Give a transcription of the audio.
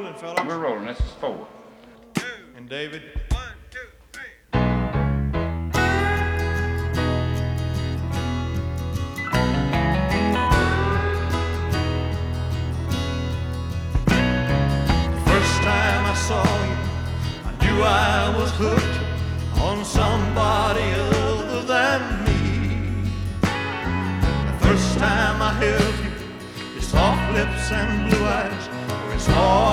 rolling, fellas. We're rolling. This is 4. And David. 1, 2, 3. First time I saw you, I knew I was hooked on somebody other than me. The first time I held you, your soft lips and blue eyes were as hard